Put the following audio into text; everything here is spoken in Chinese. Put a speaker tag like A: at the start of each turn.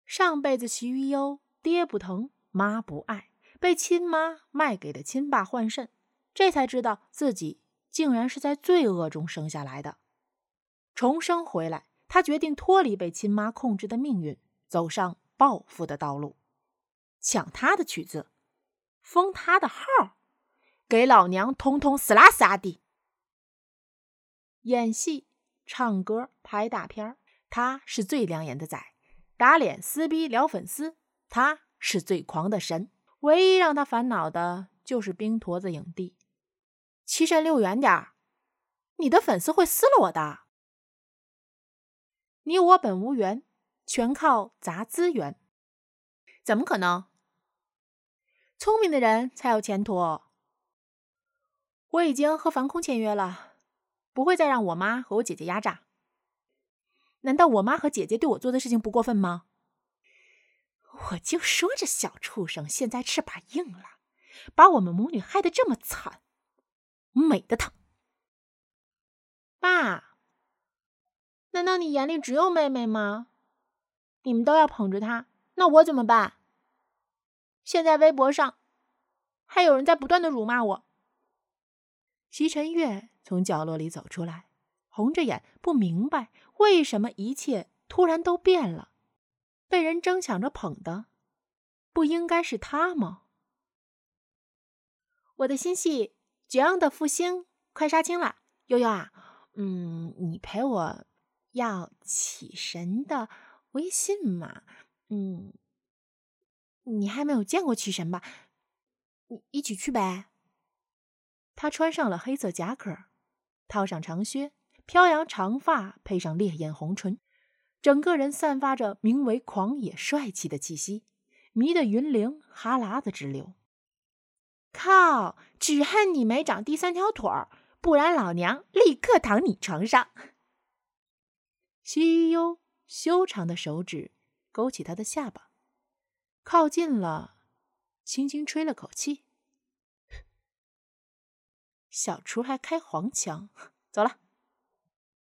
A: 上辈子徐玉优爹不疼妈不爱，被亲妈卖给了亲爸换肾，这才知道自己竟然是在罪恶中生下来的。重生回来，他决定脱离被亲妈控制的命运，走上报复的道路，抢他的曲子，封他的号，给老娘通通死啦死的。演戏、唱歌、拍大片，他是最亮眼的仔；打脸、撕逼、聊粉丝，他是最狂的神。唯一让他烦恼的就是冰坨子影帝。七神溜远点儿，你的粉丝会撕了我的。你我本无缘，全靠砸资源。怎么可能？聪明的人才有前途。我已经和防控签约了，不会再让我妈和我姐姐压榨。难道我妈和姐姐对我做的事情不过分吗？我就说这小畜生现在翅膀硬了，把我们母女害得这么惨，美得疼。爸，难道你眼里只有妹妹吗？你们都要捧着她，那我怎么办？现在微博上还有人在不断的辱骂我。席晨月从角落里走出来，红着眼，不明白为什么一切突然都变了。被人争抢着捧的，不应该是他吗？我的新戏《绝望的复兴》快杀青了，悠悠啊，你陪我要起神的微信嘛？你还没有见过起神吧？你一起去呗。他穿上了黑色夹克，套上长靴，飘扬长发配上烈焰红唇，整个人散发着名为狂野帅气的气息，迷得云灵哈喇子直流。靠，只恨你没长第三条腿儿，不然老娘立刻躺你床上。西优修长的手指勾起他的下巴，靠近了，轻轻吹了口气。小厨还开黄腔，走了。